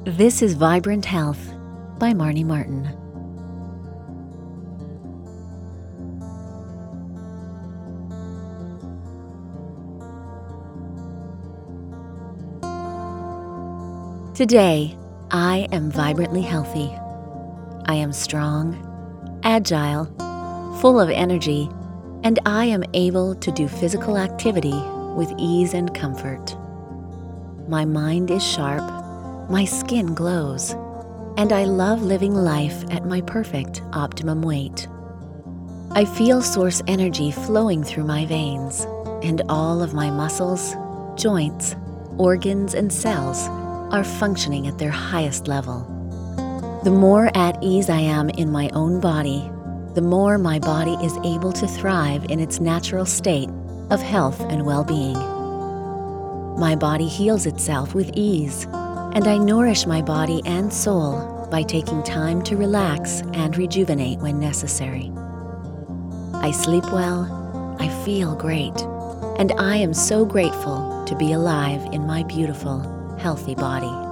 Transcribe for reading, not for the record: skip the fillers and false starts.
This is Vibrant Health by Marnie Martin. Today, I am vibrantly healthy. I am strong, agile, full of energy, and I am able to do physical activity with ease and comfort. My mind is sharp, my skin glows, and I love living life at my perfect optimum weight. I feel source energy flowing through my veins, and all of my muscles, joints, organs, and cells are functioning at their highest level. The more at ease I am in my own body, the more my body is able to thrive in its natural state of health and well-being. My body heals itself with ease, and I nourish my body and soul by taking time to relax and rejuvenate when necessary. I sleep well, I feel great, and I am so grateful to be alive in my beautiful, healthy body.